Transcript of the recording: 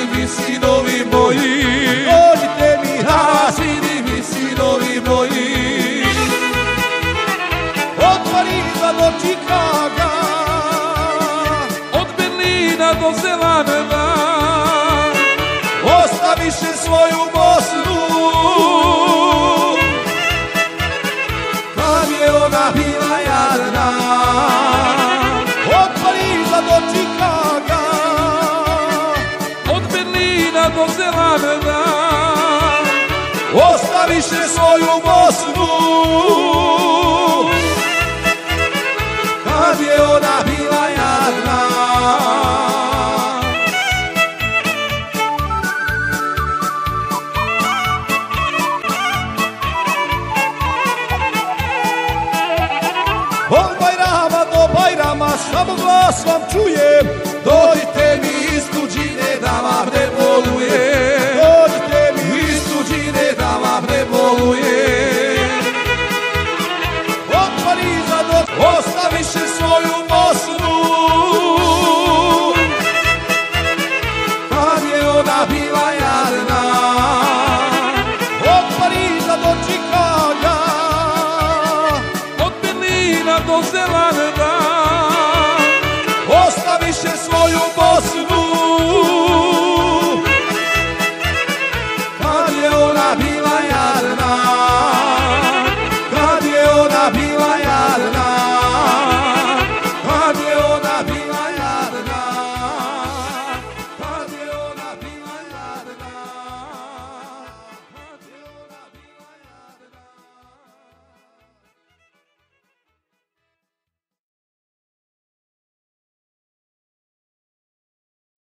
sidi mi sinovi moji, dođite mi, sidi mi sinovi moji. od Pariza do Čikaga, od Berlina do Zelanda, ostaviše svoju Bosnu, kad je ona bila jadna. od Pariza do Čikaga, od Berlina do Zelanda, ostaviše svoju Bosnu, kad je ona bila jadna. od Bajrama do Bajrama samo glas vam čujem, Dođite mi iz tuđine da vam ne boluje, dođite mi, iz tuđine da vam ne boluje. od Pariza do Ostaviše svoju Bosnu, kad je ona bila jadna.